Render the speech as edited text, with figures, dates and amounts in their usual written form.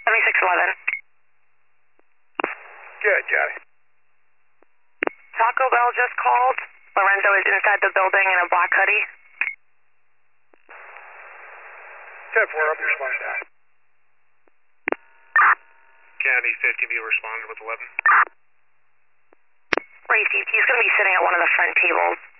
7611. Good, Johnny. Taco Bell just called. Lorenzo is inside the building in a black hoodie. 10-4, I'll be responding now. County 50 be responded with 11. Racy, he's going to be sitting at one of the front tables.